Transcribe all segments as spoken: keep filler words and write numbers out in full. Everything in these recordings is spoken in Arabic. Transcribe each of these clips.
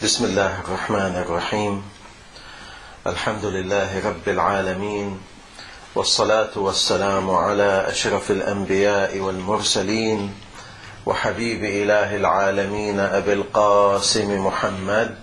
بسم الله الرحمن الرحيم. الحمد لله رب العالمين، والصلاة والسلام على أشرف الأنبياء والمرسلين وحبيب إله العالمين أبي القاسم محمد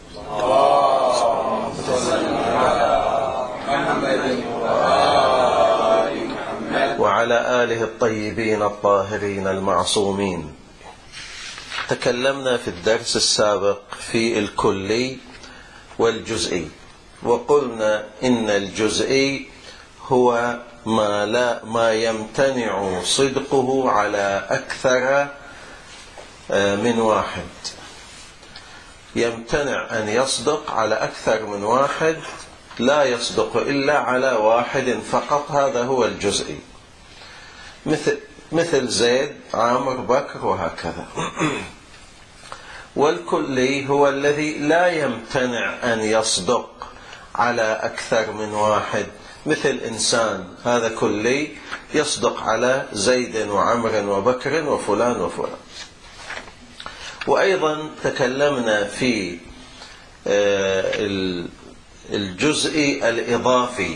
وعلى آله الطيبين الطاهرين المعصومين. تكلمنا في الدرس السابق في الكلي والجزئي، وقلنا إن الجزئي هو ما لا ما يمتنع صدقه على أكثر من واحد، يمتنع أن يصدق على أكثر من واحد، لا يصدق إلا على واحد فقط، هذا هو الجزئي، مثل مثل زيد عامر بكر وهكذا. والكلي هو الذي لا يمتنع أن يصدق على أكثر من واحد، مثل إنسان، هذا كلي يصدق على زيد وعمر وبكر وفلان وفلان. وأيضا تكلمنا في الجزء الإضافي،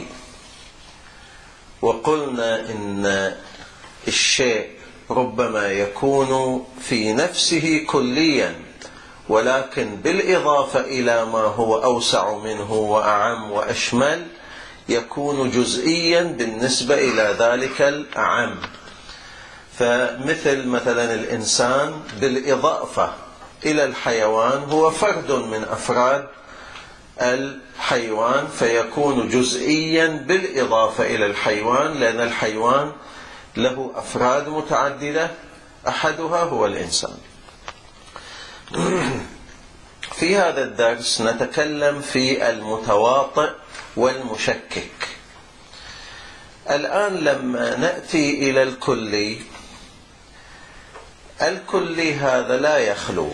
وقلنا إن الشيء ربما يكون في نفسه كليا، ولكن بالإضافة إلى ما هو أوسع منه وأعم وأشمل يكون جزئيا بالنسبة إلى ذلك الأعم. فمثل مثلا الإنسان بالإضافة إلى الحيوان هو فرد من أفراد الحيوان، فيكون جزئيا بالإضافة إلى الحيوان، لأن الحيوان له أفراد متعددة، أحدها هو الإنسان. في هذا الدرس نتكلم في المتواطئ والمشكك. الآن لما نأتي إلى الكلي، الكلي هذا لا يخلو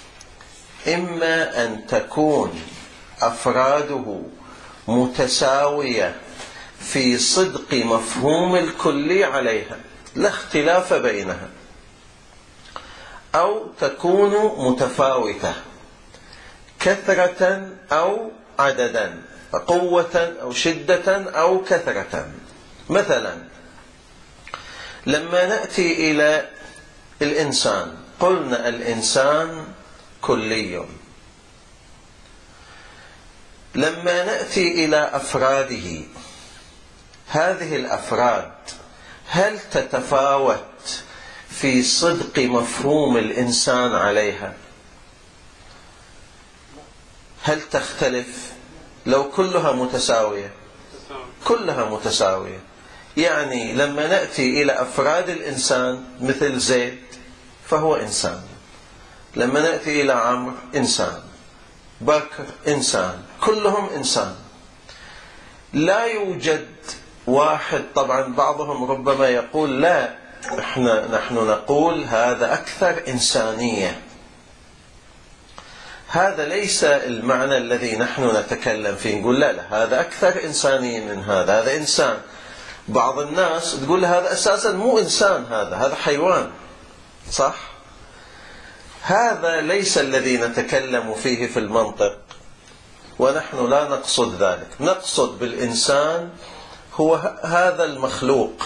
إما أن تكون أفراده متساوية في صدق مفهوم الكلي عليها، لا اختلاف بينها، أو تكون متفاوتة كثرة أو عددا، قوة أو شدة أو كثرة. مثلا لما نأتي إلى الإنسان، قلنا الإنسان كلي. لما نأتي إلى أفراده، هذه الأفراد هل تتفاوت في صدق مفهوم الإنسان عليها؟ هل تختلف لو كلها متساوية؟ كلها متساوية. يعني لما نأتي إلى أفراد الإنسان مثل زيد فهو إنسان، لما نأتي إلى عمرو إنسان، بكر إنسان، كلهم إنسان. لا يوجد واحد، طبعا بعضهم ربما يقول لا، احنا نحن نقول هذا أكثر إنسانية. هذا ليس المعنى الذي نحن نتكلم فيه، نقول لا لا هذا أكثر إنسانية من هذا، هذا إنسان. بعض الناس تقول هذا أساسا مو إنسان، هذا هذا حيوان، صح؟ هذا ليس الذي نتكلم فيه في المنطق، ونحن لا نقصد ذلك. نقصد بالإنسان هو هذا المخلوق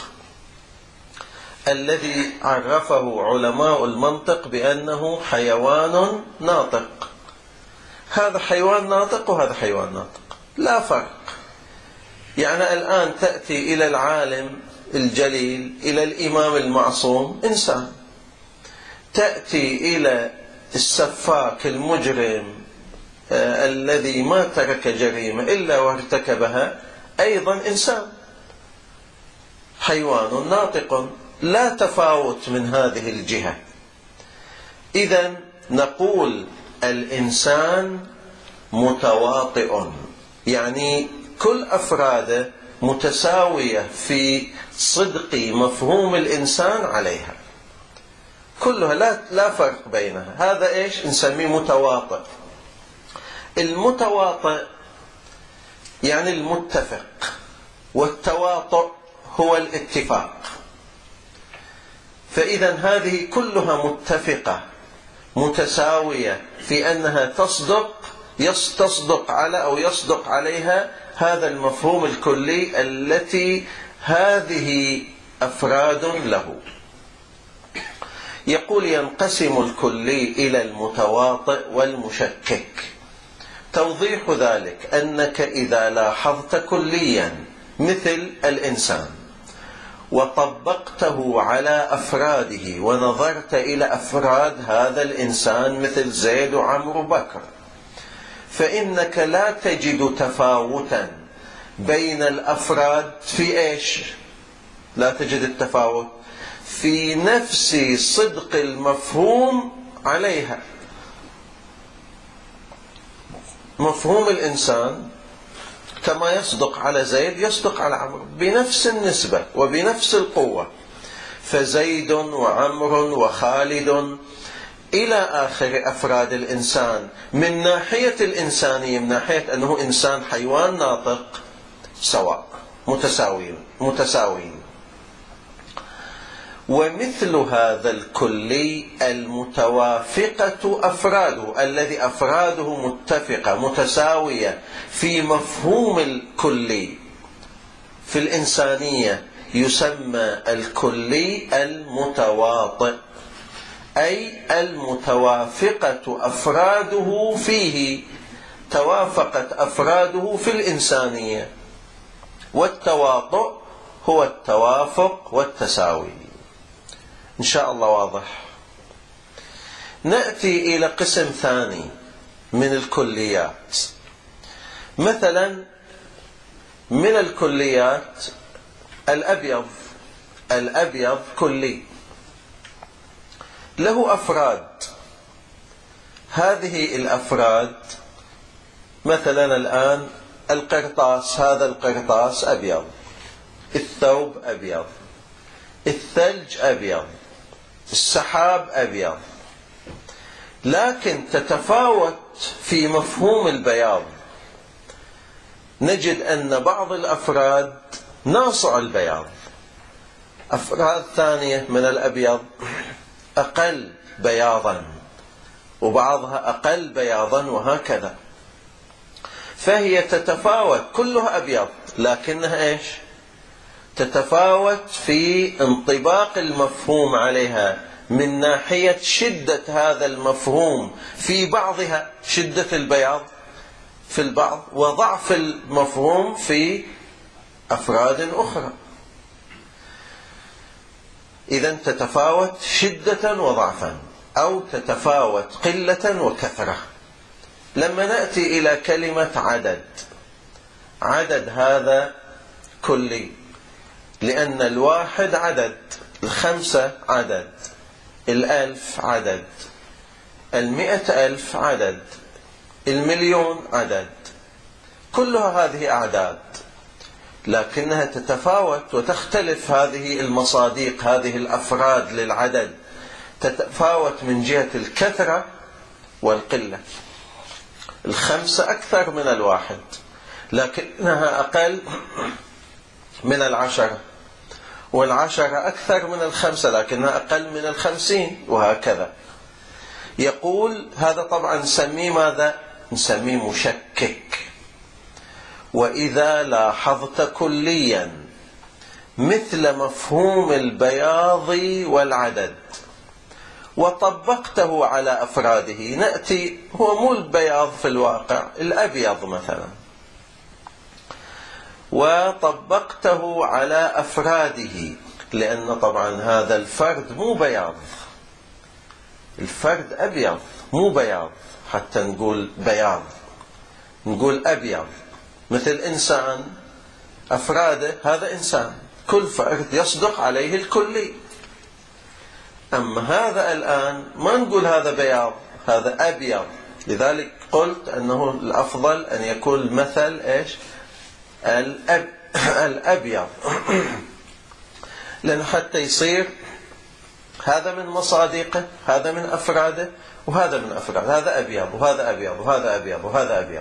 الذي عرفه علماء المنطق بأنه حيوان ناطق. هذا حيوان ناطق وهذا حيوان ناطق، لا فرق. يعني الآن تأتي إلى العالم الجليل، إلى الإمام المعصوم، إنسان. تأتي إلى السفاك المجرم آه الذي ما ترك جريمة إلا وارتكبها، أيضا إنسان، حيوان ناطق، لا تفاوت من هذه الجهة. إذن نقول الإنسان متواطئ، يعني كل أفراده متساوية في صدق مفهوم الإنسان عليها، كلها لا لا فرق بينها. هذا إيش نسميه؟ متواطئ. المتواطئ يعني المتفق، والتواطؤ هو الاتفاق. فإذا هذه كلها متفقة متساوية في أنها تصدق تصدق على أو يصدق عليها هذا المفهوم الكلي التي هذه أفراد له. يقول ينقسم الكلي إلى المتواطئ والمشكك. توضيح ذلك أنك إذا لاحظت كليا مثل الإنسان وطبقته على أفراده ونظرت إلى أفراد هذا الإنسان مثل زيد وعمرو وبكر، فإنك لا تجد تفاوتا بين الأفراد في إيش؟ لا تجد التفاوت في نفس صدق المفهوم عليها. مفهوم الإنسان كما يصدق على زيد يصدق على عمرو بنفس النسبة وبنفس القوة، فزيد وعمرو وخالد إلى آخر أفراد الإنسان من ناحية الإنسانية، من ناحية أنه إنسان حيوان ناطق، سواء متساويين متساويين. ومثل هذا الكلي المتوافقة أفراده، الذي أفراده متفقة متساوية في مفهوم الكلي في الإنسانية، يسمى الكلي المتواطئ، أي المتوافقة أفراده فيه، توافقت أفراده في الإنسانية. والتواطؤ هو التوافق والتساوي. إن شاء الله واضح. نأتي إلى قسم ثاني من الكليات. مثلا من الكليات الأبيض. الأبيض كلي له أفراد. هذه الأفراد مثلا الآن القرطاس، هذا القرطاس أبيض، الثوب أبيض، الثلج أبيض، السحاب أبيض، لكن تتفاوت في مفهوم البياض. نجد أن بعض الأفراد ناصع البياض، أفراد ثانية من الأبيض أقل بياضا، وبعضها أقل بياضا، وهكذا. فهي تتفاوت، كلها أبيض، لكنها إيش؟ تتفاوت في انطباق المفهوم عليها من ناحية شدة هذا المفهوم في بعضها، شدة البياض في البعض وضعف المفهوم في أفراد أخرى. إذن تتفاوت شدة وضعفا، أو تتفاوت قلة وكثرة. لما نأتي إلى كلمة عدد، عدد هذا كلي، لأن الواحد عدد، الخمسة عدد، الألف عدد، المئة ألف عدد، المليون عدد، كلها هذه أعداد، لكنها تتفاوت وتختلف. هذه المصاديق، هذه الأفراد للعدد تتفاوت من جهة الكثرة والقلة. الخمسة أكثر من الواحد، لكنها أقل من العشرة، والعشرة أكثر من الخمسة لكنها أقل من الخمسين، وهكذا. يقول هذا طبعا نسميه ماذا؟ نسميه مشكك. وإذا لاحظت كليا مثل مفهوم البياض والعدد وطبقته على أفراده، نأتي، هو مو البياض في الواقع، الأبيض مثلا، وطبقته على أفراده، لأن طبعا هذا الفرد مو بياض، الفرد أبيض مو بياض، حتى نقول بياض نقول أبيض. مثل إنسان، أفراده هذا إنسان، كل فرد يصدق عليه الكلي. أما هذا الآن ما نقول هذا بياض، هذا أبيض. لذلك قلت أنه الأفضل أن يكون المثل إيش؟ الأب الأبيض، لأن حتى يصير هذا من مصادقه، هذا من أفراده، وهذا من أفراده، هذا أبيض وهذا أبيض وهذا أبيض وهذا أبيض.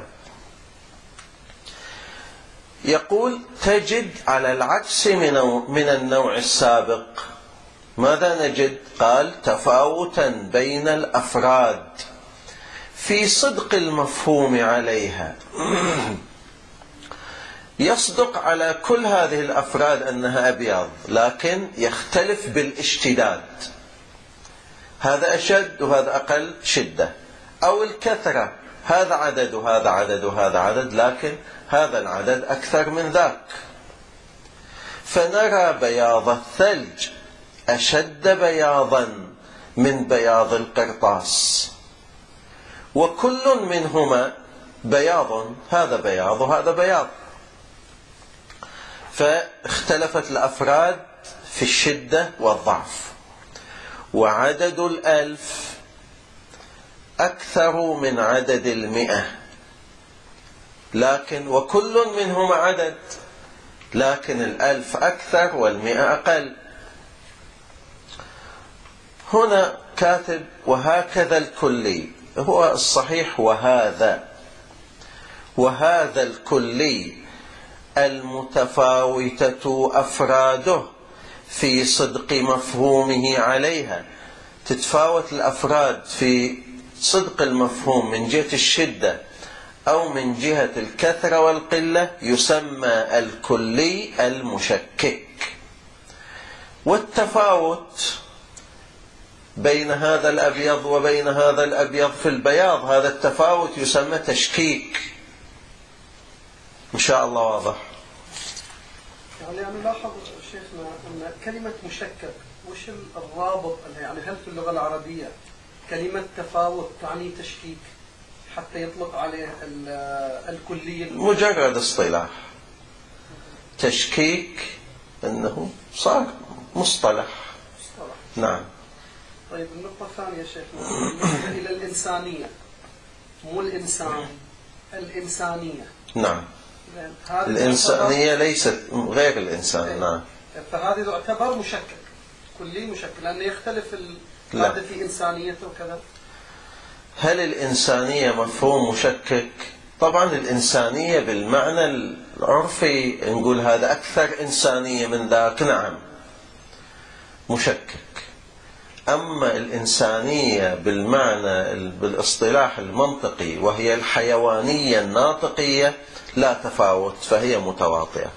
يقول تجد على العكس من من النوع السابق، ماذا نجد؟ قال تفاوتا بين الأفراد في صدق المفهوم عليها. يصدق على كل هذه الأفراد أنها أبيض، لكن يختلف بالاشتداد، هذا أشد وهذا أقل شدة، أو الكثرة، هذا عدد وهذا عدد وهذا عدد، لكن هذا العدد أكثر من ذاك. فنرى بياض الثلج أشد بياضا من بياض القرطاس، وكل منهما بياض، هذا بياض وهذا بياض. فاختلفت الأفراد في الشدة والضعف. وعدد الألف أكثر من عدد المئة، لكن وكل منهما عدد، لكن الألف أكثر والمئة أقل. هنا كاتب وهكذا الكلي، هو الصحيح وهذا وهذا الكلي المتفاوتة أفراده في صدق مفهومه عليها. تتفاوت الأفراد في صدق المفهوم من جهة الشدة أو من جهة الكثرة والقلة، يسمى الكلي المشكك. والتفاوت بين هذا الأبيض وبين هذا الأبيض في البياض، هذا التفاوت يسمى تشكيك. إن شاء الله واضح. يعني أنا لاحظ شيخنا أن كلمة مشكك وش الرابط، يعني هل في اللغة العربية كلمة تفاوت تعني تشكيك حتى يطلق عليه الكلية؟ مجرد اصطلاح. تشكيك أنه صار مصطلح. مصطلح. نعم. طيب النقطة الثانية شيخنا بالنسبة إلى الإنسانية، مو الإنسان، الإنسانية. نعم. الإنسانية ليست غير الإنسان. نعم. فهذه تعتبر مشكك، كلي مشكك، لأنه يختلف هذا في إنسانيته وكذا. هل الإنسانية مفهوم مشكك؟ طبعا الإنسانية بالمعنى العرفي نقول هذا أكثر إنسانية من ذاك، نعم مشكك. أما الإنسانية بالمعنى بالاصطلاح المنطقي وهي الحيوانية الناطقية لا تفاوت، فهي متواطئة.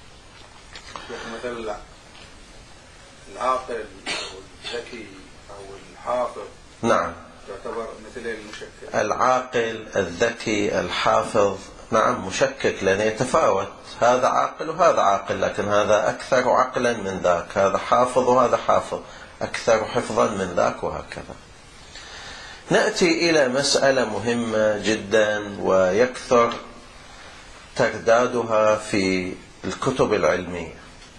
مثل العاقل أو الذكي أو الحافظ، نعم، تعتبر مثل المشكك. العاقل الذكي الحافظ نعم مشكك، لأنه يتفاوت، هذا عاقل وهذا عاقل، لكن هذا أكثر عقلا من ذاك، هذا حافظ وهذا حافظ أكثر حفظا من ذاك، وهكذا. نأتي إلى مسألة مهمة جدا ويكثر تردادها في الكتب العلمية،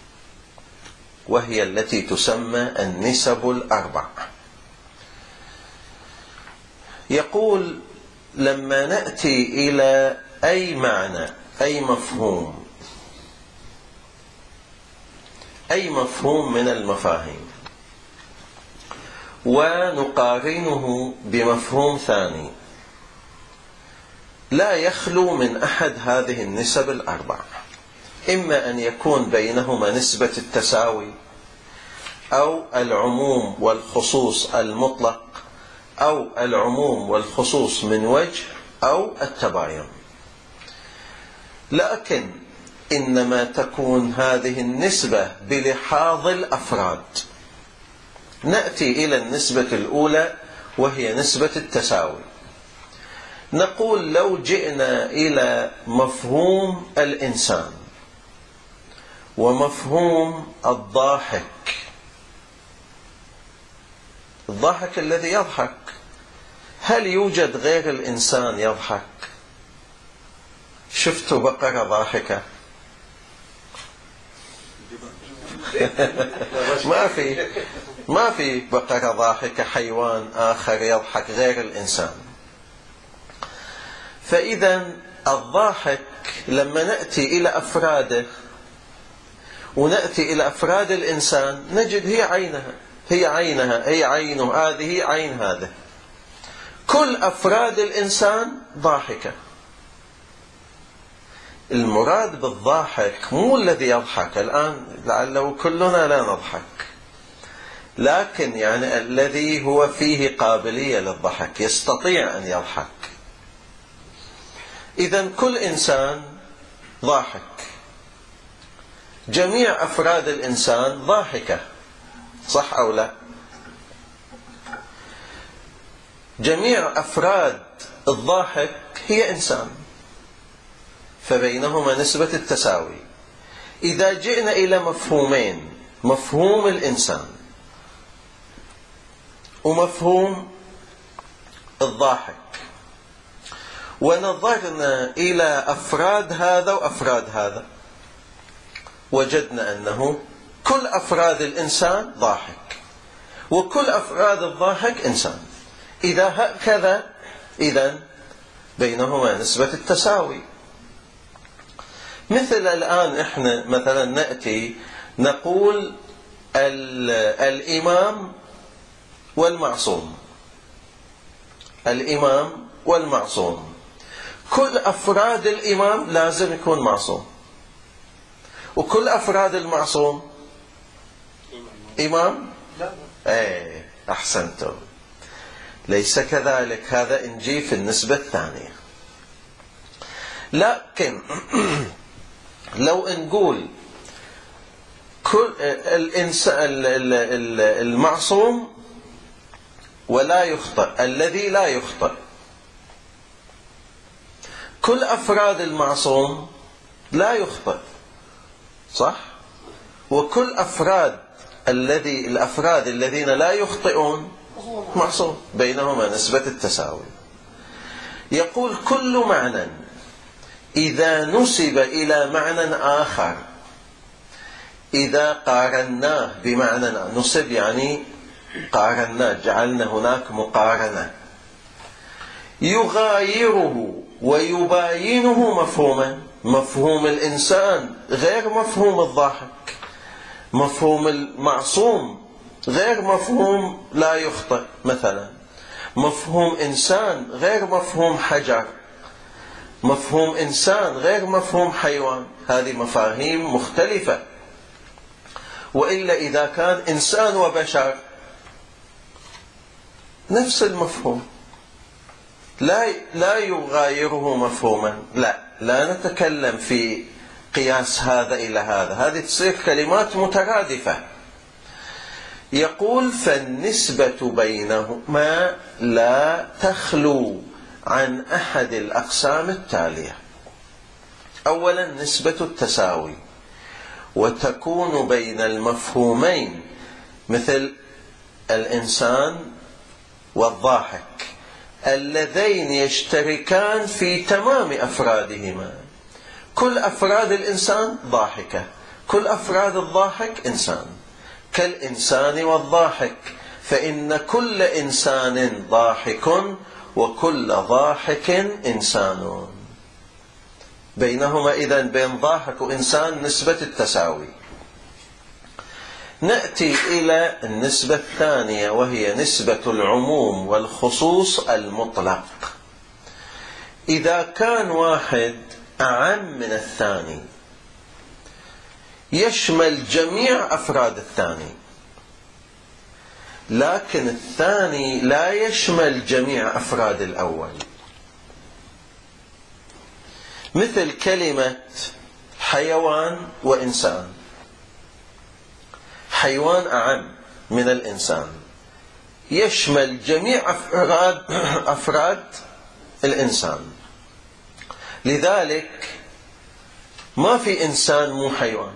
وهي التي تسمى النسب الأربع. يقول لما نأتي إلى أي معنى، أي مفهوم، أي مفهوم من المفاهيم، ونقارنه بمفهوم ثاني، لا يخلو من أحد هذه النسب الأربع، إما أن يكون بينهما نسبة التساوي، أو العموم والخصوص المطلق، أو العموم والخصوص من وجه، أو التباين. لكن إنما تكون هذه النسبة بلحاظ الأفراد. نأتي إلى النسبة الأولى وهي نسبة التساوي. نقول لو جئنا إلى مفهوم الإنسان ومفهوم الضاحك، الضاحك الذي يضحك، هل يوجد غير الإنسان يضحك؟ شفتوا بقرة ضاحكة؟ ما في ما في بقرة ضاحكة، حيوان آخر يضحك غير الإنسان. فإذا الضاحك لما نأتي إلى أفراده ونأتي إلى أفراد الإنسان نجد هي عينها، هي عينها، هي عينه، هذه عين هذا. كل أفراد الإنسان ضاحكة. المراد بالضاحك مو الذي يضحك، الآن لعله كلنا لا نضحك. لكن يعني الذي هو فيه قابلية للضحك، يستطيع أن يضحك. إذن كل إنسان ضاحك، جميع أفراد الإنسان ضاحكة، صح أو لا؟ جميع أفراد الضاحك هي إنسان، فبينهما نسبة التساوي. إذا جئنا إلى مفهومين، مفهوم الإنسان ومفهوم الضاحك، ونظرنا إلى أفراد هذا وأفراد هذا، وجدنا أنه كل أفراد الإنسان ضاحك وكل أفراد الضاحك إنسان. إذا هكذا إذن بينهما نسبة التساوي. مثل الآن إحنا مثلا نأتي نقول الإمام والمعصوم، الإمام والمعصوم، كل أفراد الإمام لازم يكون معصوم، وكل أفراد المعصوم إمام؟ لا. ايه أحسنتم، ليس كذلك، هذا نجي في النسبة الثانية. لكن لو نقول كل الإنسان المعصوم ولا يخطئ، الذي لا يخطئ، كل أفراد المعصوم لا يخطئ، صح؟ وكل أفراد الذي الأفراد الذين لا يخطئون معصوم، بينهما نسبة التساوي. يقول كل معنى إذا نسب إلى معنى آخر، إذا قارناه بمعنى نسب يعني قارناه، جعلنا هناك مقارنة، يغايره ويباينه مفهوما، مفهوم الإنسان غير مفهوم الضاحك، مفهوم المعصوم غير مفهوم لا يخطئ مثلا، مفهوم إنسان غير مفهوم حجر، مفهوم إنسان غير مفهوم حيوان، هذه مفاهيم مختلفة. وإلا إذا كان إنسان وبشر نفس المفهوم، لا لا يغايره مفهوما، لا لا نتكلم في قياس هذا إلى هذا، هذه تصير كلمات مترادفة. يقول فالنسبة بينهما لا تخلو عن أحد الأقسام التالية. أولا نسبة التساوي، وتكون بين المفهومين مثل الإنسان والضاحك اللذين يشتركان في تمام أفرادهما، كل أفراد الإنسان ضاحكة، كل أفراد الضاحك إنسان، كالإنسان والضاحك، فإن كل إنسان ضاحك وكل ضاحك إنسان. بينهما إذن بين ضاحك وإنسان نسبة التساوي. نأتي إلى النسبة الثانية، وهي نسبة العموم والخصوص المطلق. إذا كان واحد أعم من الثاني يشمل جميع أفراد الثاني، لكن الثاني لا يشمل جميع أفراد الأول، مثل كلمة حيوان وإنسان. حيوان أعم من الإنسان، يشمل جميع أفراد, أفراد الإنسان، لذلك ما في إنسان مو حيوان،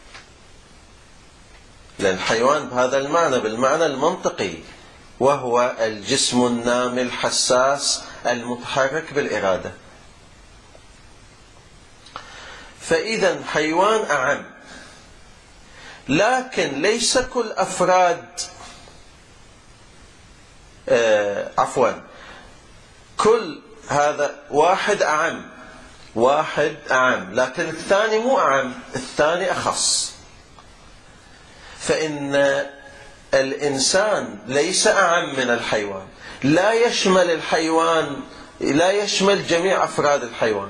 لأن الحيوان بهذا المعنى بالمعنى المنطقي، وهو الجسم النامي الحساس المتحرك بالإرادة. فإذا حيوان أعم، لكن ليس كل أفراد آه عفوا كل هذا واحد أعم، واحد أعم، لكن الثاني مو أعم، الثاني أخص. فإن الإنسان ليس أعم من الحيوان، لا يشمل الحيوان، لا يشمل جميع أفراد الحيوان.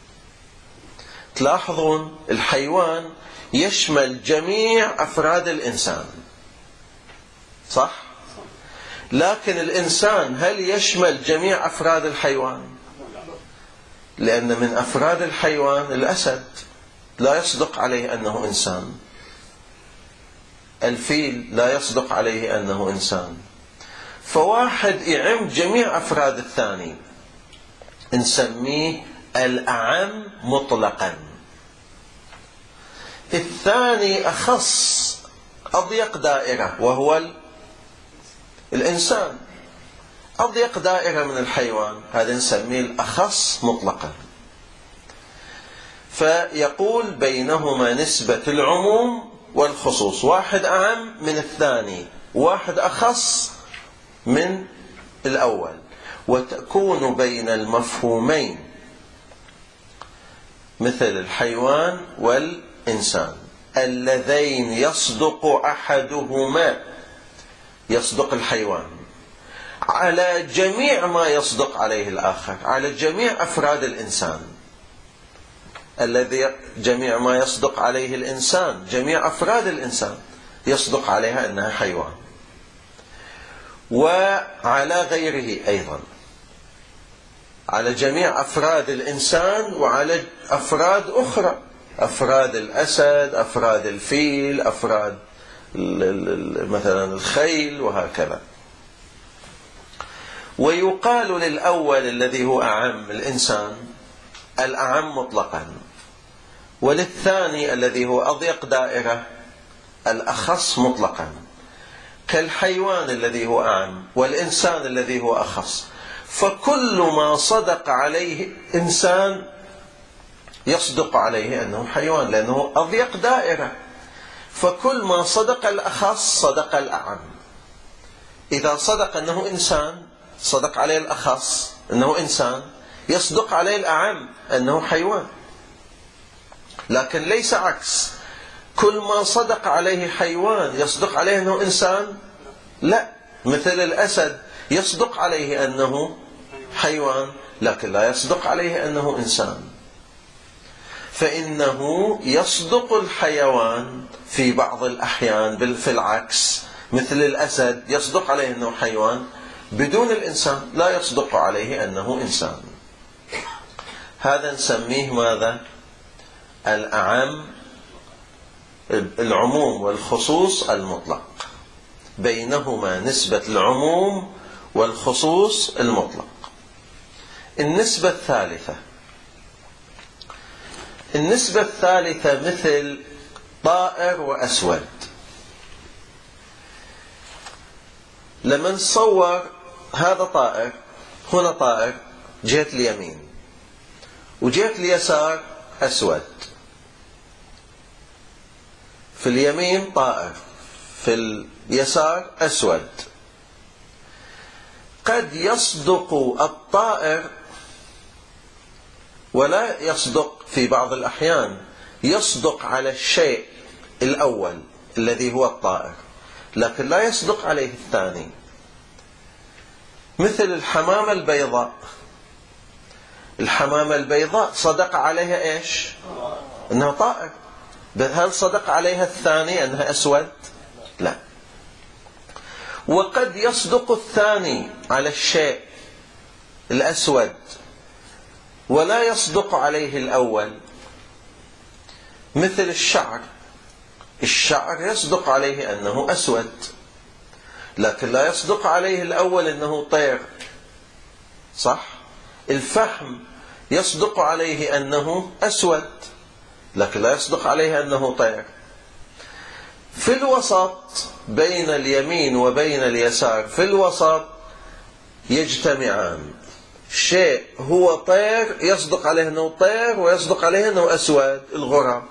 تلاحظون الحيوان يشمل جميع أفراد الإنسان، صح؟ لكن الإنسان هل يشمل جميع أفراد الحيوان؟ لأن من أفراد الحيوان الأسد لا يصدق عليه أنه إنسان، الفيل لا يصدق عليه أنه إنسان، فواحد يعم جميع أفراد الثاني نسميه الأعم مطلقا. الثاني أخص أضيق دائرة وهو الإنسان، أضيق دائرة من الحيوان، هذا نسميه الأخص مطلقا. فيقول بينهما نسبة العموم والخصوص، واحد أعم من الثاني، واحد أخص من الأول، وتكون بين المفهومين مثل الحيوان والإنسان اللذين يصدق أحدهما، يصدق الحيوان على جميع ما يصدق عليه الآخر، على جميع أفراد الإنسان، الذي جميع ما يصدق عليه الإنسان، جميع أفراد الإنسان يصدق عليها أنها حيوان، وعلى غيره أيضا، على جميع أفراد الإنسان وعلى أفراد أخرى، أفراد الأسد، أفراد الفيل، أفراد مثلا الخيل، وهكذا. ويقال للأول الذي هو أعم الإنسان الأعم مطلقا، وللثاني الذي هو أضيق دائرة الأخص مطلقا، كالحيوان الذي هو أعم والإنسان الذي هو أخص. فكل ما صدق عليه إنسان يصدق عليه أنه حيوان، لأنه أضيق دائرة، فكل ما صدق الأخص صدق الأعم. إذا صدق أنه إنسان صدق عليه الأخص أنه إنسان، يصدق عليه الأعم أنه حيوان. لكن ليس عكس، كل ما صدق عليه حيوان يصدق عليه أنه إنسان، لا، مثل الأسد يصدق عليه أنه حيوان لكن لا يصدق عليه أنه إنسان. فإنه يصدق الحيوان في بعض الأحيان في العكس، مثل الأسد يصدق عليه أنه حيوان بدون الإنسان، لا يصدق عليه أنه إنسان. هذا نسميه ماذا؟ الأعم، العموم والخصوص المطلق، بينهما نسبة العموم والخصوص المطلق. النسبة الثالثة، النسبة الثالثة مثل طائر وأسود. لما نصور هذا طائر، هنا طائر جهة اليمين وجهة اليسار أسود، في اليمين طائر في اليسار أسود. قد يصدق الطائر ولا يصدق، في بعض الأحيان يصدق على الشيء الأول الذي هو الطائر لكن لا يصدق عليه الثاني، مثل الحمامة البيضاء. الحمامة البيضاء صدق عليها إيش؟ أنها طائر، بل هل صدق عليها الثاني أنها أسود؟ لا. وقد يصدق الثاني على الشيء الأسود ولا يصدق عليه الأول، مثل الشعر. الشعر يصدق عليه أنه أسود لكن لا يصدق عليه الأول أنه طير، صح؟ الفحم يصدق عليه أنه أسود لكن لا يصدق عليه أنه طير. في الوسط بين اليمين وبين اليسار، في الوسط يجتمعان، شيء هو طير يصدق عليه أنه طير ويصدق عليه أنه أسود. الغراب،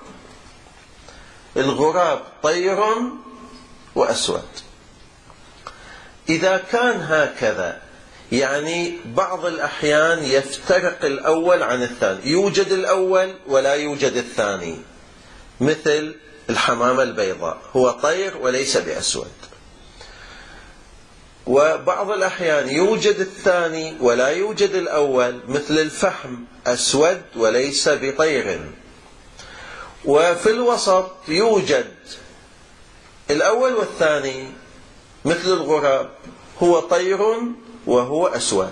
الغراب طير وأسود. إذا كان هكذا يعني بعض الأحيان يفترق الأول عن الثاني، يوجد الأول ولا يوجد الثاني، مثل الحمامة البيضاء هو طير وليس بأسود. وبعض الأحيان يوجد الثاني ولا يوجد الأول، مثل الفحم أسود وليس بطير. وفي الوسط يوجد الأول والثاني مثل الغراب، هو طير وهو أسود،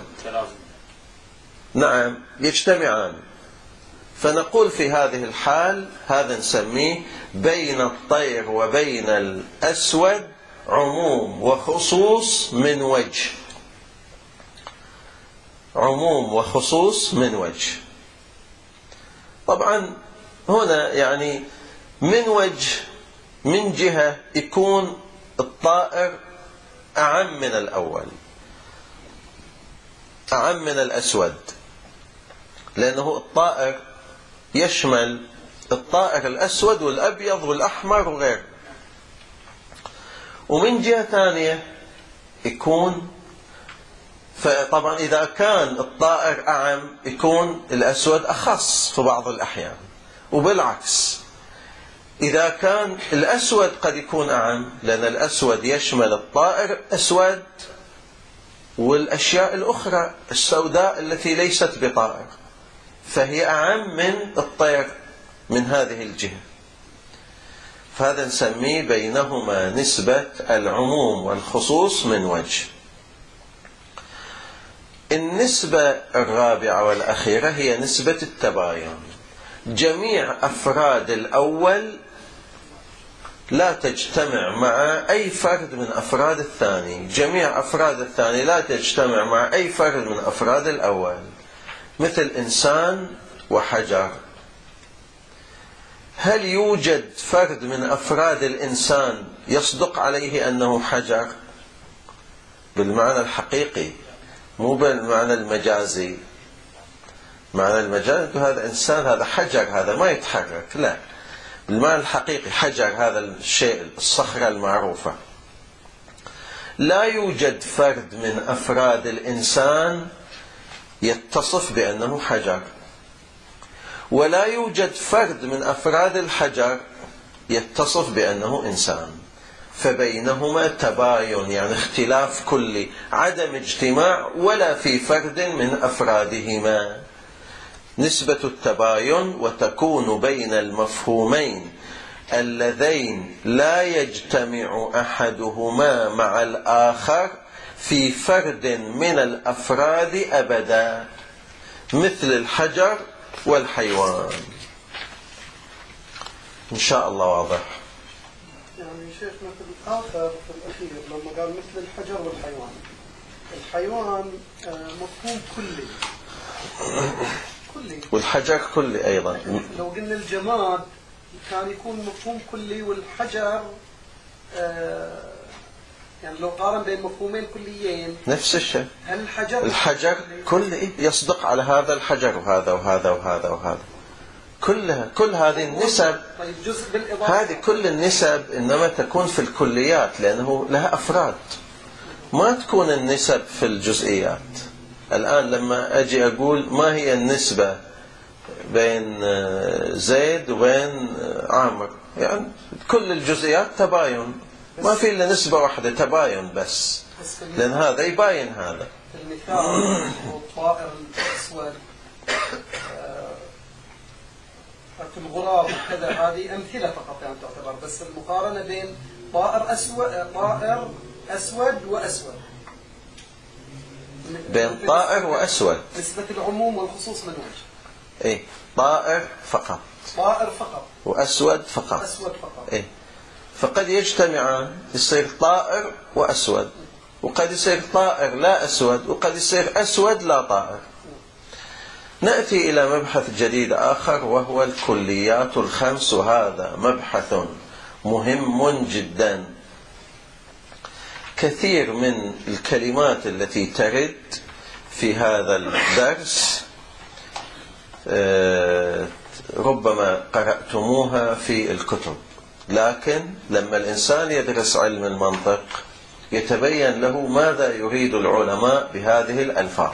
نعم يجتمعان. فنقول في هذه الحال هذا نسميه بين الطير وبين الأسود عموم وخصوص من وجه، عموم وخصوص من وجه. طبعا هنا يعني من وجه، من جهة يكون الطائر أعم من الأول، أعم من الأسود، لأنه الطائر يشمل الطائر الأسود والأبيض والأحمر وغيره. ومن جهة ثانية يكون، فطبعا إذا كان الطائر أعم يكون الأسود أخص في بعض الأحيان، وبالعكس إذا كان الأسود قد يكون أعم، لأن الأسود يشمل الطائر أسود والأشياء الأخرى السوداء التي ليست بطائر، فهي أعم من الطير من هذه الجهة. فهذا نسميه بينهما نسبة العموم والخصوص من وجه. النسبة الرابعة والأخيرة هي نسبة التباين. جميع أفراد الأول لا تجتمع مع أي فرد من أفراد الثاني، جميع أفراد الثاني لا تجتمع مع أي فرد من أفراد الأول، مثل إنسان وحجر. هل يوجد فرد من أفراد الإنسان يصدق عليه أنه حجر بالمعنى الحقيقي، مو بالمعنى المجازي؟ معنى المجازي هذا إنسان، هذا حجر، هذا ما يتحرك، لا، بالمعنى الحقيقي حجر هذا الشيء، الصخرة المعروفة. لا يوجد فرد من أفراد الإنسان يتصف بأنه حجر، ولا يوجد فرد من أفراد الحجر يتصف بأنه إنسان، فبينهما تباين، يعني اختلاف كلي، عدم اجتماع ولا في فرد من أفرادهما. نسبة التباين وتكون بين المفهومين اللذين لا يجتمع أحدهما مع الآخر في فرد من الأفراد أبدا، مثل الحجر والحيوان. إن شاء الله واضح. يعني شيخ مثل آخر في الأخير لما قال مثل الحجر والحيوان، الحيوان مفهوم كلي كلي والحجر كلي أيضا. لو قلنا الجماد كان يكون مفهوم كلي، والحجر آه يعني لو قارن بين مفهومين كليين نفس الشيء. هل الحجر الحجر كله يصدق على هذا الحجر وهذا وهذا وهذا وهذا، كلها كل هذه النسب. طيب جزء بالإضافة، هذه كل النسب إنما تكون في الكليات لأنه لها أفراد، ما تكون النسب في الجزئيات. الآن لما أجي أقول ما هي النسبة بين زيد وبين عامر، يعني كل الجزئيات تباين، ما في إلا نسبة واحدة تباين بس، لأن هذا يباين هذا. المثال الطائر الأسود، الغراب وكذا، هذه أمثلة فقط يعني تعتبر، بس المقارنة بين طائر أسود طائر أسود وأسود، بين طائر وأسود نسبة العموم والخصوص من وجه. إيه، طائر فقط، طائر فقط، وأسود فقط، أسود فقط. إيه، فقد يجتمعان يصير طائر وأسود، وقد يصير طائر لا أسود، وقد يصير أسود لا طائر. نأتي إلى مبحث جديد آخر وهو الكليات الخمس، وهذا مبحث مهم جدا. كثير من الكلمات التي ترد في هذا الدرس ربما قرأتموها في الكتب، لكن لما الإنسان يدرس علم المنطق يتبين له ماذا يريد العلماء بهذه الألفاظ.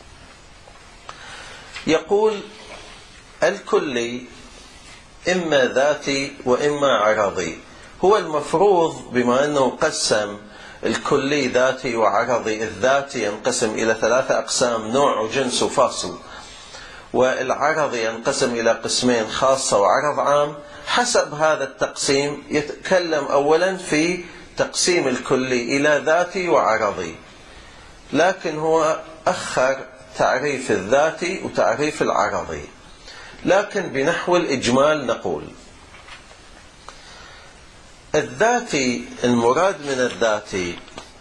يقول الكلي إما ذاتي وإما عرضي. هو المفروض بما أنه قسم الكلي ذاتي وعرضي، الذاتي ينقسم إلى ثلاثة أقسام، نوع وجنس وفاصل، والعرضي ينقسم إلى قسمين، خاصة وعرض عام. حسب هذا التقسيم يتكلم أولا في التقسيم الكلي إلى ذاتي وعرضي، لكن هو أخر تعريف الذاتي وتعريف العرضي. لكن بنحو الإجمال نقول الذاتي، المراد من الذاتي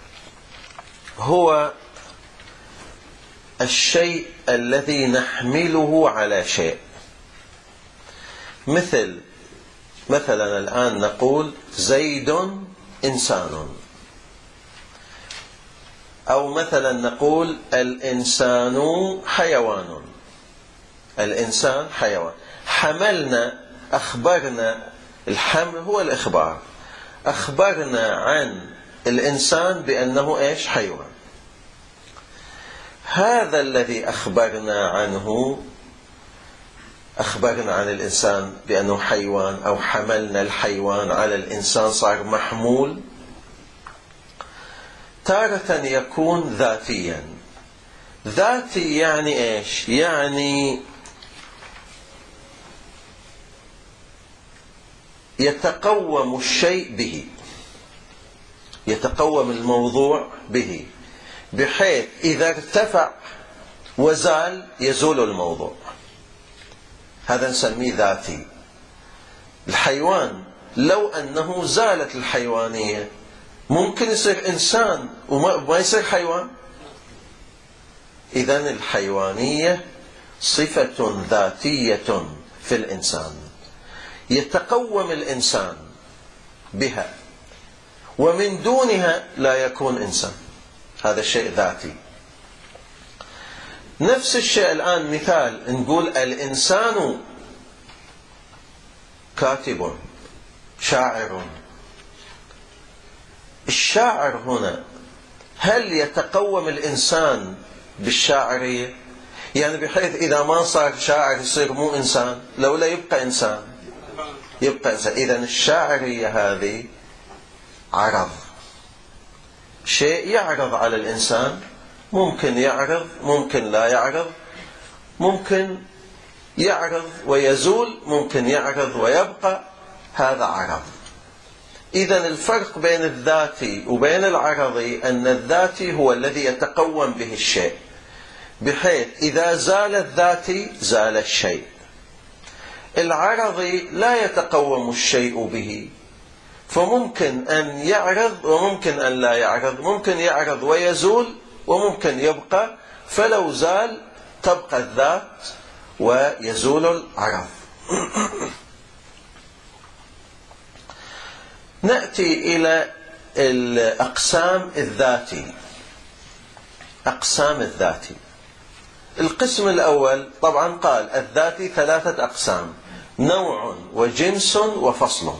هو الشيء الذي نحمله على شيء. مثل مثلا الآن نقول زيد إنسان، أو مثلا نقول الإنسان حيوان. الإنسان حيوان، حملنا، أخبرنا، الحمل هو الإخبار، أخبرنا عن الإنسان بأنه إيش؟ حيوان. هذا الذي أخبرنا عنه، أخبرنا عن الإنسان بأنه حيوان أو حملنا الحيوان على الإنسان صار محمول، تارة يكون ذاتيا. ذاتي يعني إيش؟ يعني يتقوم الشيء به، يتقوم الموضوع به، بحيث إذا ارتفع وزال يزول الموضوع. هذا نسميه ذاتي. الحيوان لو أنه زالت الحيوانية ممكن يصير إنسان وما يصير حيوان. إذن الحيوانية صفة ذاتية في الإنسان، يتقوم الإنسان بها، ومن دونها لا يكون إنسان. هذا شيء ذاتي. نفس الشيء الآن مثال نقول الإنسان كاتب، شاعر. الشاعر هنا هل يتقوم الإنسان بالشاعرية؟ يعني بحيث إذا ما صار شاعر يصير مو إنسان، لو لا يبقى إنسان، يبقى إنسان. إذن الشاعرية هذه عرض، شيء يعرض على الإنسان، ممكن يعرض ممكن لا يعرض، ممكن يعرض ويزول، ممكن يعرض ويبقى، هذا عرض. إذن الفرق بين الذاتي وبين العرضي أن الذاتي هو الذي يتقوم به الشيء، بحيث إذا زال الذاتي زال الشيء. العرضي لا يتقوم الشيء به، فممكن أن يعرض وممكن أن لا يعرض، ممكن يعرض ويزول وممكن يبقى، فلو زال تبقى الذات ويزول العرض. نأتي إلى الأقسام الذاتي. أقسام الذاتي، القسم الأول طبعا قال الذاتي ثلاثة أقسام: نوع وجنس وفصل.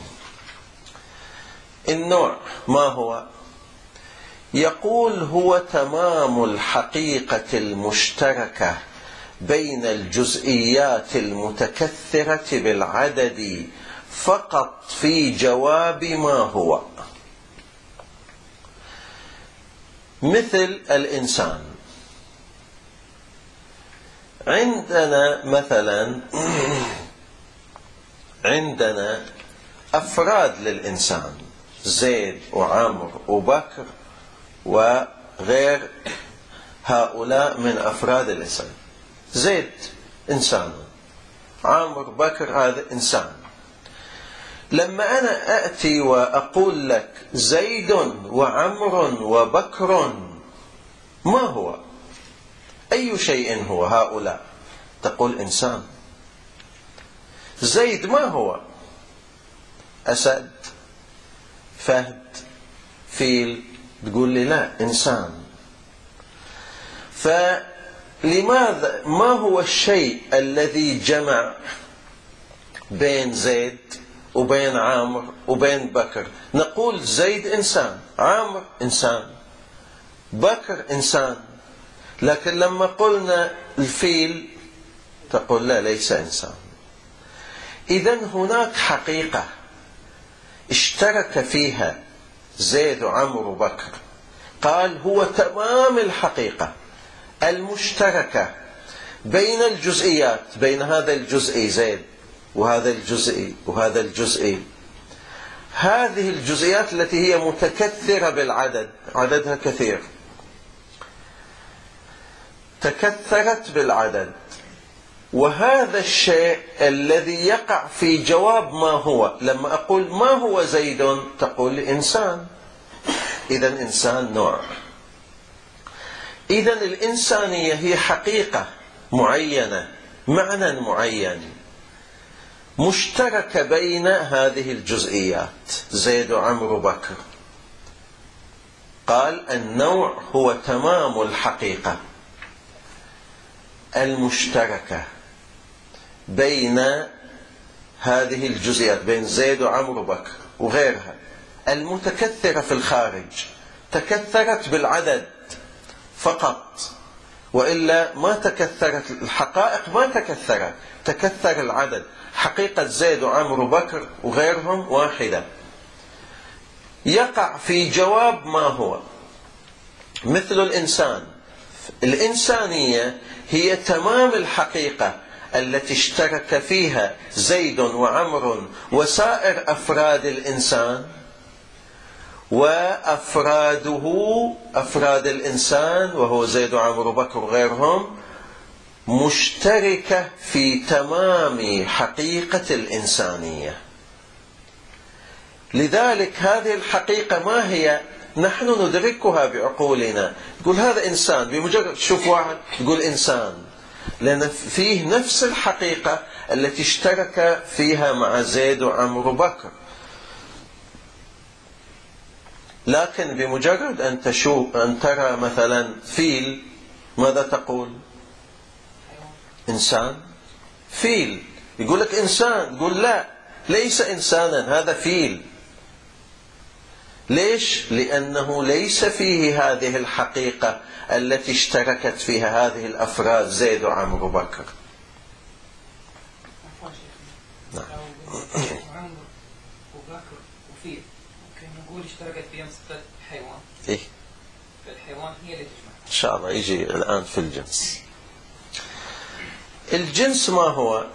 النوع ما هو؟ يقول هو تمام الحقيقة المشتركة بين الجزئيات المتكثرة بالعدد فقط في جواب ما هو. مثل الإنسان، عندنا مثلا عندنا أفراد للإنسان، زيد وعمر وبكر وغير هؤلاء من أفراد الإنسان. زيد إنسان، عمر بكر هذا إنسان. لما أنا أأتي وأقول لك زيد وعمر وبكر، ما هو؟ أي شيء هو هؤلاء؟ تقول إنسان. زيد ما هو؟ أسد، فهد، فيل. تقول لي لا، إنسان. فلماذا؟ ما هو الشيء الذي جمع بين زيد وبين عامر وبين بكر؟ نقول زيد إنسان، عامر إنسان، بكر إنسان. لكن لما قلنا الفيل تقول لا، ليس إنسان. إذن هناك حقيقة اشترك فيها زيد وعمر وبكر، قال هو تمام الحقيقة المشتركة بين الجزئيات، بين هذا الجزئي زيد وهذا الجزئي وهذا الجزئي. هذه الجزئيات التي هي متكثرة بالعدد، عددها كثير، تكثرت بالعدد، وهذا الشيء الذي يقع في جواب ما هو. لما أقول ما هو زيد تقول إنسان، إذا إنسان نوع. إذا الإنسانية هي حقيقة معينة، معنى معين مشترك بين هذه الجزئيات، زيد وعمرو وبكر. قال النوع هو تمام الحقيقة المشتركة بين هذه الجزئيات، بين زيد وعمرو وبكر وغيرها المتكثرة في الخارج، تكثرت بالعدد فقط، وإلا ما تكثرت الحقائق، ما تكثرت، تكثر العدد. حقيقة زيد وعمرو وبكر وغيرهم واحدة، يقع في جواب ما هو. مثل الإنسان، الإنسانية هي تمام الحقيقة التي اشترك فيها زيد وعمرو وسائر أفراد الإنسان، وأفراده أفراد الإنسان وهو زيد وعمرو وبكر وغيرهم مشتركة في تمام حقيقة الإنسانية. لذلك هذه الحقيقة ما هي؟ نحن ندركها بعقولنا، تقول هذا إنسان، بمجرد تشوف واحد تقول إنسان، لأن فيه نفس الحقيقة التي اشترك فيها مع زيد وعمرو وبكر. لكن بمجرد أن تشوف أن ترى مثلا فيل، ماذا تقول؟ إنسان، فيل. يقول لك إنسان، تقول لا، ليس إنسانا، هذا فيل. ليش؟ لأنه ليس فيه هذه الحقيقة التي اشتركت فيها هذه الأفراد زيد وعمرو وبكر. نعم. عمرو وبكر وفيل ممكن نقول اشتركت فيهم صفة حيوان. إيه؟ فالحيوان هي اللي تجمع. إن شاء الله يجي الآن في الجنس. الجنس ما هو؟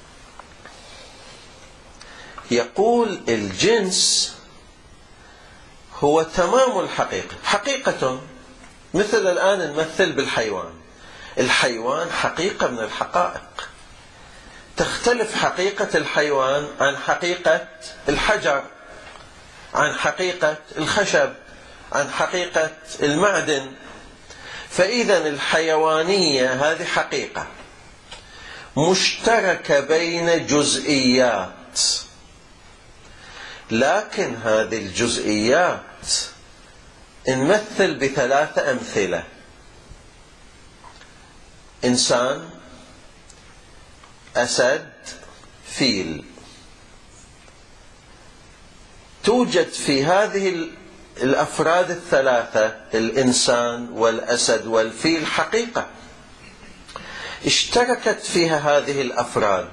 يقول الجنس هو تمام الحقيقة. حقيقة مثل الآن نمثل بالحيوان، الحيوان حقيقة من الحقائق، تختلف حقيقة الحيوان عن حقيقة الحجر، عن حقيقة الخشب، عن حقيقة المعدن. فإذا الحيوانية هذه حقيقة مشتركة بين جزئيات، لكن هذه الجزئيات نمثل بثلاثة أمثلة. إنسان، أسد، فيل. توجد في هذه الأفراد الثلاثة، الإنسان والأسد والفيل، حقيقة اشتركت فيها هذه الأفراد،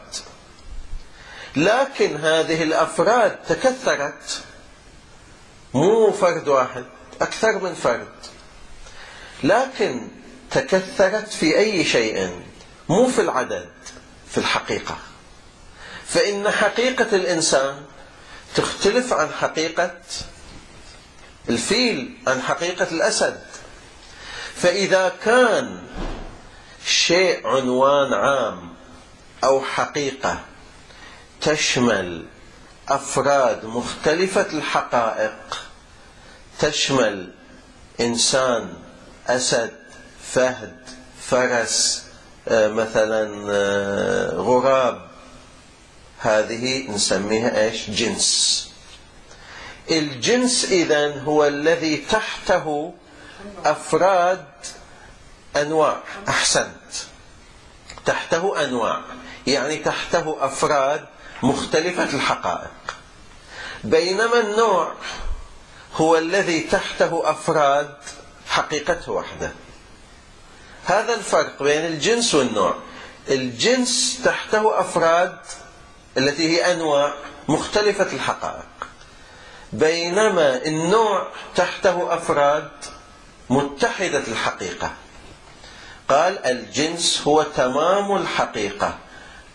لكن هذه الأفراد تكثرت، مو فرد واحد، أكثر من فرد، لكن تكثرت في أي شيء، مو في العدد، في الحقيقة. فإن حقيقة الإنسان تختلف عن حقيقة الفيل، عن حقيقة الأسد. فإذا كان شيء عنوان عام أو حقيقة تشمل أفراد مختلفة الحقائق، تشمل إنسان، أسد، فهد، فرس، مثلا غراب، هذه نسميها إيش؟ جنس. الجنس إذن هو الذي تحته أفراد أنواع. أحسنت، تحته أنواع، يعني تحته أفراد مختلفة الحقائق، بينما النوع هو الذي تحته أفراد حقيقته واحدة. هذا الفرق بين الجنس والنوع. الجنس تحته أفراد التي هي أنواع مختلفة الحقائق، بينما النوع تحته أفراد متحدة الحقيقة. قال الجنس هو تمام الحقيقة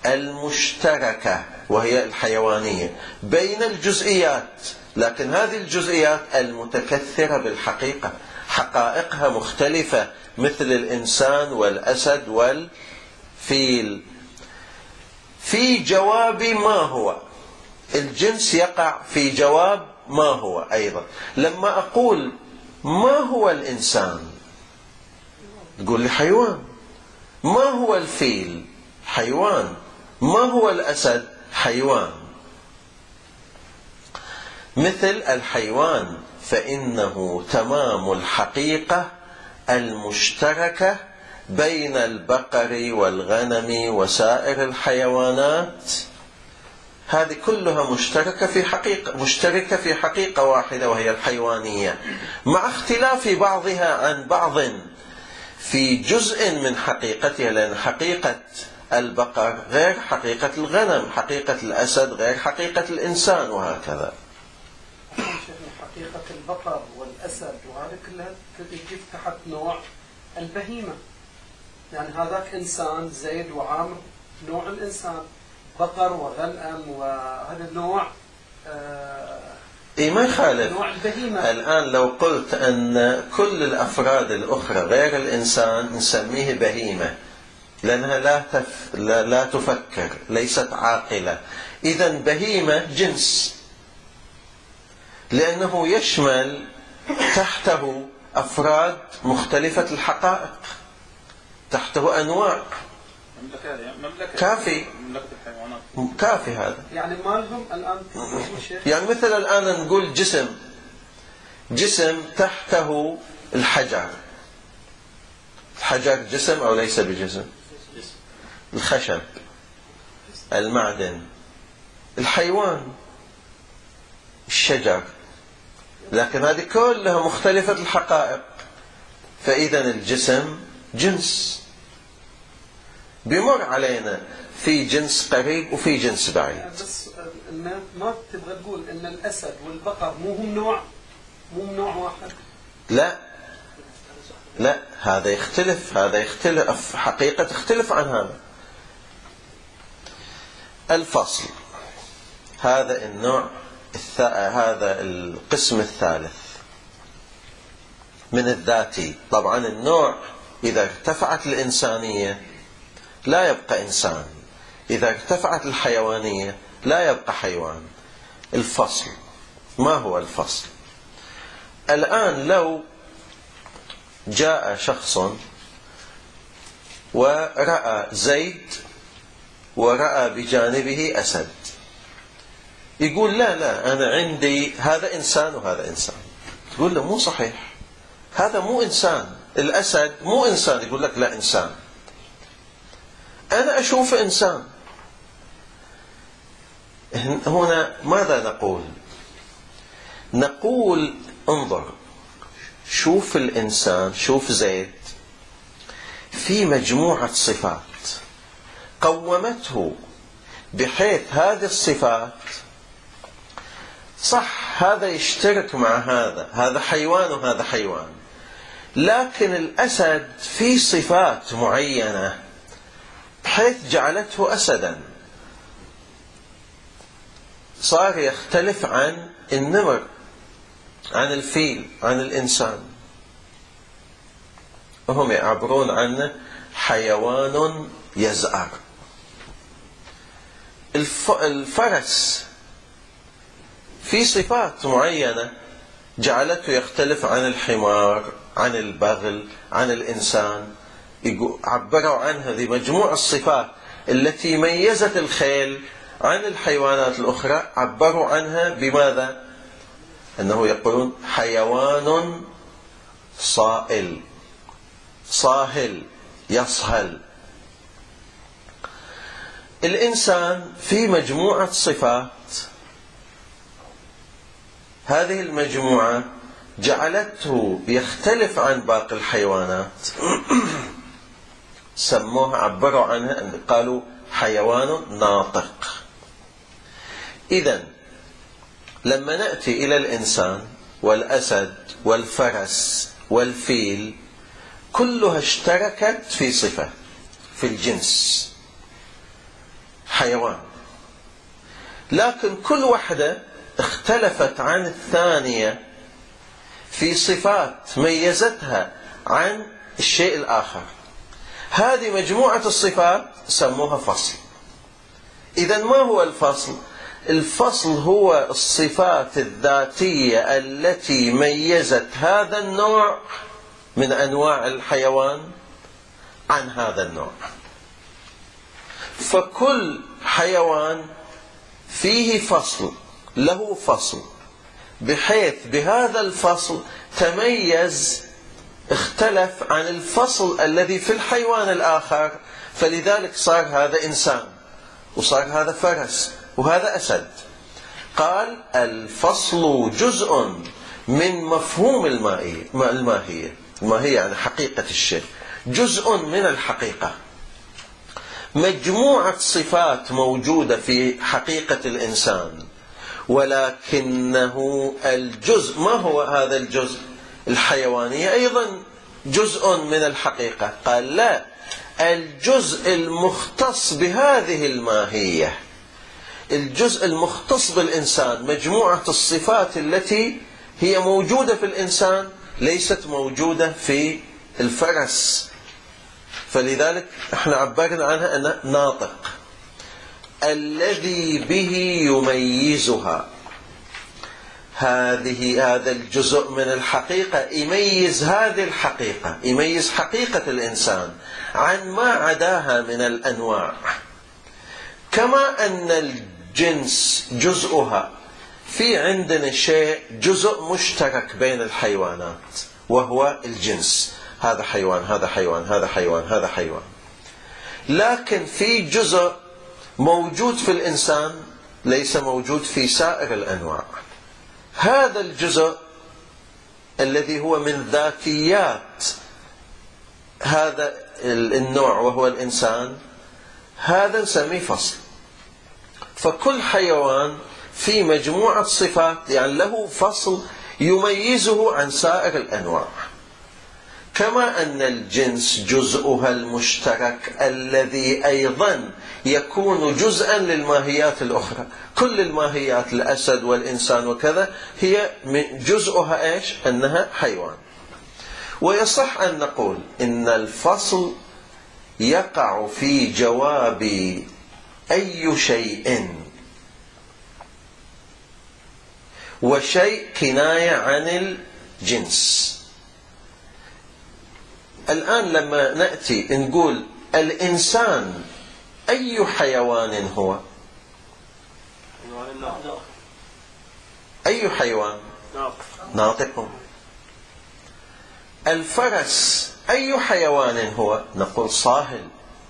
المشتركة وهي الحيوانية بين الجزئيات، لكن هذه الجزئيات المتكثرة بالحقيقة حقائقها مختلفة، مثل الإنسان والأسد والفيل. في جواب ما هو، الجنس يقع في جواب ما هو أيضا. لما أقول ما هو الإنسان تقول لي حيوان. ما هو الفيل؟ حيوان. ما هو الأسد؟ حيوان. مثل الحيوان فإنه تمام الحقيقة المشتركة بين البقر والغنم وسائر الحيوانات، هذه كلها مشتركة في حقيقة مشتركة في حقيقة واحدة وهي الحيوانية، مع اختلاف بعضها عن بعض في جزء من حقيقتها، لأن حقيقة البقر غير حقيقة الغنم، حقيقة الأسد غير حقيقة الإنسان، وهكذا. حقيقة البقر والأسد وهذا كلها تجي تحت نوع البهيمة، يعني هذاك إنسان زيد وعامر نوع الإنسان، بقر وغنم وهذا النوع آه إيه ما يخالف. نوع البهيمة. الآن لو قلت أن كل الأفراد الأخرى غير الإنسان نسميه بهيمة لأنها لا, تف... لا... لا تفكر، ليست عاقلة، إذن بهيمة جنس، لأنه يشمل تحته أفراد مختلفة الحقائق، تحته أنواع. مملكة كافي مملكة الحيوانات كافي هذا. يعني ما لهم الآن يعني مثل الآن نقول جسم جسم تحته الحجر. الحجر جسم أو ليس بجسم؟ الخشب، المعدن، الحيوان، الشجر، لكن هذه كلها مختلفة الحقائق، فإذا الجسم جنس بيمر علينا في جنس قريب وفي جنس بعيد. بس ما تبغى تقول ان الاسد والبقر مو هم نوع مو هم نوع واحد؟ لا لا، هذا يختلف، هذا يختلف حقيقة تختلف عن هذا. الفصل، هذا النوع الث... هذا القسم الثالث من الذاتي. طبعا النوع إذا ارتفعت الإنسانية لا يبقى إنسان، إذا ارتفعت الحيوانية لا يبقى حيوان. الفصل، ما هو الفصل؟ الآن لو جاء شخص ورأى زيد ورأى بجانبه أسد، يقول لا لا أنا عندي هذا إنسان وهذا إنسان. تقول له مو صحيح، هذا مو إنسان، الأسد مو إنسان. يقول لك لا إنسان، أنا أشوف إنسان. هنا ماذا نقول؟ نقول انظر، شوف الإنسان، شوف زيد في مجموعة صفات قومته بحيث هذه الصفات صح هذا يشترك مع هذا، هذا حيوان وهذا حيوان، لكن الأسد في صفات معينة بحيث جعلته أسدا، صار يختلف عن النمر، عن الفيل، عن الإنسان. وهم يعبرون عنه حيوان يزأر. الفرس في صفات معينة جعلته يختلف عن الحمار، عن البغل، عن الإنسان. عبروا عنها هذه مجموعة الصفات التي ميزت الخيل عن الحيوانات الأخرى، عبروا عنها بماذا؟ أنه يقولون حيوان صائل، صاهل، يصهل. الإنسان في مجموعة صفات، هذه المجموعة جعلته يختلف عن باقي الحيوانات، سموها، عبروا عنها أن قالوا حيوان ناطق. إذن لما نأتي إلى الإنسان والأسد والفرس والفيل كلها اشتركت في صفة في الجنس، حيوان، لكن كل واحدة اختلفت عن الثانية في صفات ميزتها عن الشيء الآخر. هذه مجموعة الصفات سموها فصل. إذن ما هو الفصل؟ الفصل هو الصفات الذاتية التي ميزت هذا النوع من أنواع الحيوان عن هذا النوع. فكل حيوان فيه فصل، له فصل، بحيث بهذا الفصل تميز، اختلف عن الفصل الذي في الحيوان الآخر، فلذلك صار هذا إنسان، وصار هذا فرس، وهذا أسد. قال الفصل جزء من مفهوم الماهية. الماهية الماهية يعني حقيقة الشيء، جزء من الحقيقة. مجموعة صفات موجودة في حقيقة الإنسان، ولكنه الجزء، ما هو هذا الجزء؟ الحيوانية أيضا جزء من الحقيقة. قال لا، الجزء المختص بهذه الماهية، الجزء المختص بالإنسان، مجموعة الصفات التي هي موجودة في الإنسان ليست موجودة في الفرس، فلذلك احنا عبرنا عنها أنه ناطق، الذي به يميزها. هذه هذا الجزء من الحقيقة يميز هذه الحقيقة، يميز حقيقة الإنسان عن ما عداها من الأنواع. كما أن الجنس جزءها، في عندنا شيء جزء مشترك بين الحيوانات وهو الجنس، هذا حيوان هذا حيوان هذا حيوان هذا حيوان، لكن في جزء موجود في الإنسان ليس موجود في سائر الأنواع. هذا الجزء الذي هو من ذاتيات هذا النوع وهو الإنسان، هذا نسميه فصل. فكل حيوان في مجموعة صفات يعني له فصل يميزه عن سائر الأنواع. كما أن الجنس جزءها المشترك الذي أيضا يكون جزءا للماهيات الأخرى. كل الماهيات، الأسد والإنسان وكذا، هي من جزءها إيش؟ أنها حيوان. ويصح أن نقول إن الفصل يقع في جواب أي شيء، وشيء كناية عن الجنس. الآن لما نأتي نقول الإنسان أي حيوان هو؟ أي حيوان؟ ناطق. الفرس أي حيوان هو؟ نقول صاهل.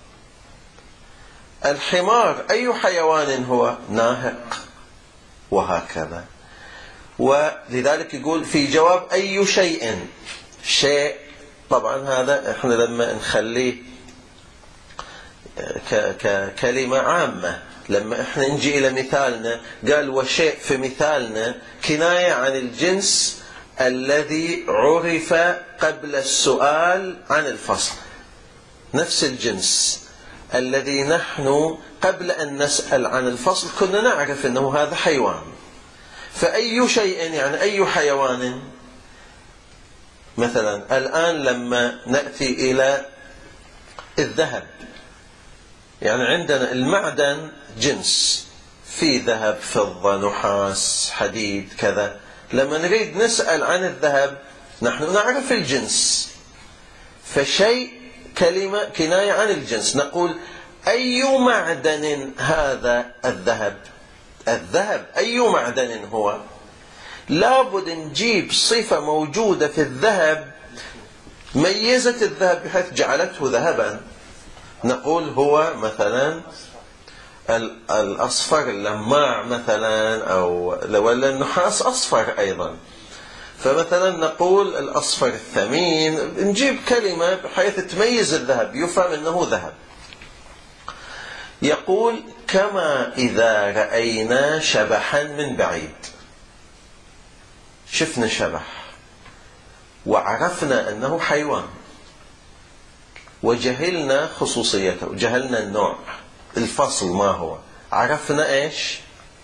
الحمار أي حيوان هو؟ ناهق، وهكذا. ولذلك يقول في جواب أي شيء، شيء طبعا هذا احنا لما نخليه ككلمة عامة، لما احنا نجي إلى مثالنا قال وشيء في مثالنا كناية عن الجنس الذي عرف قبل السؤال عن الفصل، نفس الجنس الذي نحن قبل أن نسأل عن الفصل كنا نعرف أنه هذا حيوان. فأي شيء يعني أي حيوان. مثلا الآن لما نأتي إلى الذهب، يعني عندنا المعدن جنس، في ذهب، فضة، نحاس، حديد، كذا. لما نريد نسأل عن الذهب نحن نعرف الجنس، فشيء كلمة كناية عن الجنس. نقول أي معدن هذا الذهب؟ الذهب أي معدن هو؟ لابد نجيب صفة موجودة في الذهب ميزت الذهب بحيث جعلته ذهبا. نقول هو مثلا الأصفر اللماع مثلا، أو ولا النحاس أصفر أيضا، فمثلا نقول الأصفر الثمين، نجيب كلمة بحيث تميز الذهب يفهم أنه ذهب. يقول كما إذا رأينا شبحا من بعيد، شفنا شبح وعرفنا أنه حيوان وجهلنا خصوصيته، جهلنا النوع، الفصل ما هو؟ عرفنا إيش؟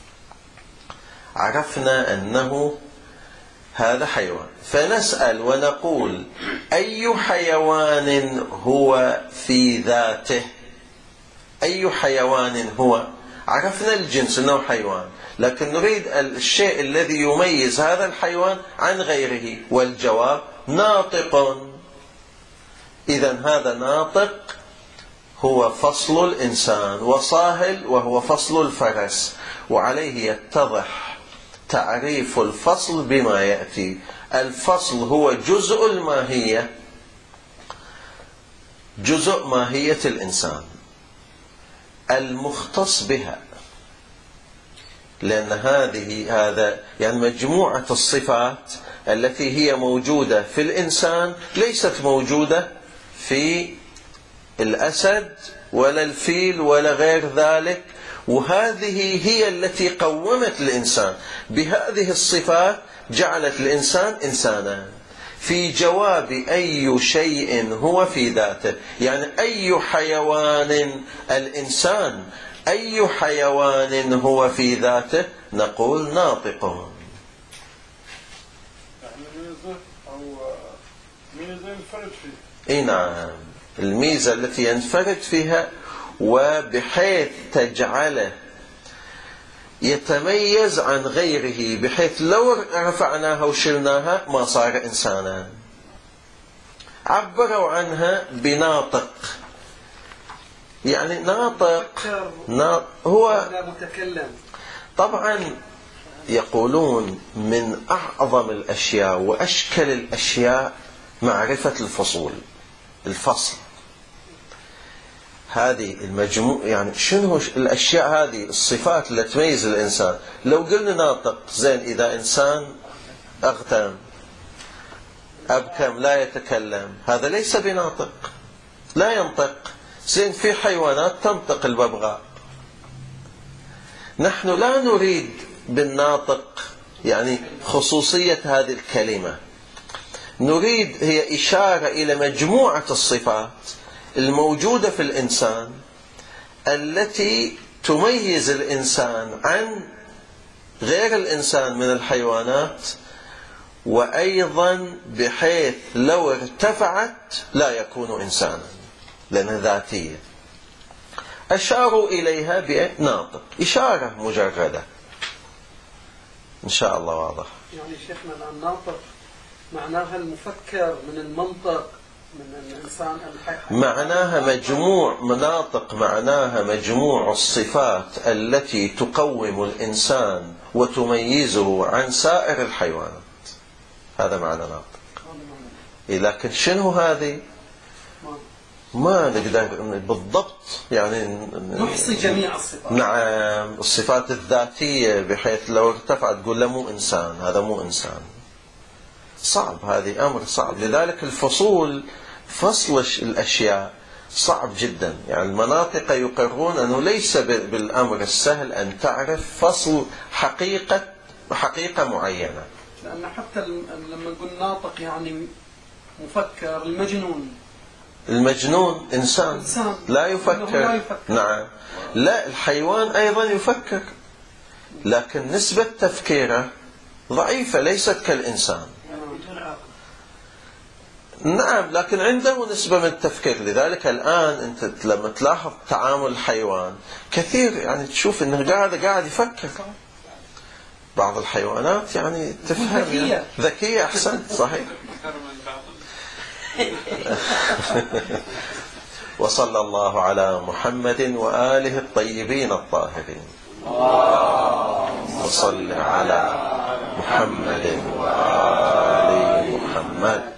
عرفنا أنه هذا حيوان، فنسأل ونقول أي حيوان هو في ذاته؟ أي حيوان هو؟ عرفنا الجنس أنه حيوان، لكن نريد الشيء الذي يميز هذا الحيوان عن غيره، والجواب ناطق. إذن هذا ناطق هو فصل الإنسان، وصاهل وهو فصل الفرس، وعليه يتضح تعريف الفصل بما يأتي. الفصل هو جزء الماهية، جزء ماهية الإنسان المختص بها، لأن هذه هذا يعني مجموعة الصفات التي هي موجودة في الإنسان ليست موجودة في الأسد ولا الفيل ولا غير ذلك، وهذه هي التي قومت الإنسان بهذه الصفات، جعلت الإنسان إنسانا. في جواب أي شيء هو في ذاته، يعني أي حيوان الإنسان، أي حيوان هو في ذاته، نقول ناطق. إيه نعم، الميزة التي ينفرد فيها وبحيث تجعله يتميز عن غيره، بحيث لو رفعناها وشلناها ما صار إنسانا. عبروا عنها بناطق، يعني ناطق هو متكلم. طبعا يقولون من أعظم الأشياء وأشكل الأشياء معرفة الفصول، الفصل. هذه المجموع يعني شنو الأشياء هذه، الصفات اللي تميز الإنسان. لو قلنا ناطق زين، إذا إنسان أغتم أبكم لا يتكلم، هذا ليس بناطق، لا ينطق. زين في حيوانات تنطق، الببغاء. نحن لا نريد بالناطق يعني خصوصية هذه الكلمة، نريد هي إشارة إلى مجموعة الصفات الموجودة في الإنسان التي تميز الإنسان عن غير الإنسان من الحيوانات، وأيضا بحيث لو ارتفعت لا يكون إنسانا لأنها ذاتية. أشاروا إليها بناطق، إشارة مجردة. إن شاء الله واضح. يعني شيخنا الناطق معناها المفكر من المنطق، من الإنسان الحي. معناها مجموع مناطق، معناها مجموع الصفات التي تقوم الإنسان وتميزه عن سائر الحيوانات. هذا معنى ناطق. لكن شنو هذه ما نقدر بالضبط يعني نحصي جميع الصفات. نعم، الصفات الذاتية بحيث لو ارتفع تقول له مو إنسان، هذا مو إنسان. صعب، هذه أمر صعب. لذلك الفصول، فصل الأشياء صعب جدا. يعني المناطق يقرون أنه ليس بالأمر السهل أن تعرف فصل حقيقة حقيقة معينة. لأن حتى لما نقول ناطق يعني مفكر، المجنون المجنون إنسان, إنسان. لا يفكر. لا يفكر. نعم. لا، الحيوان أيضا يفكر، لكن نسبة تفكيره ضعيفة، ليست كالإنسان. نعم، لكن عنده نسبة من التفكير. لذلك الآن أنت لما تلاحظ تعامل الحيوان كثير، يعني تشوف أنه قاعد قاعد يفكر. بعض الحيوانات يعني تفهم ذكية, يعني ذكية أحسن. صحيح. وصلى الله على محمد وآله الطيبين الطاهرين. وصل على محمد وآل محمد.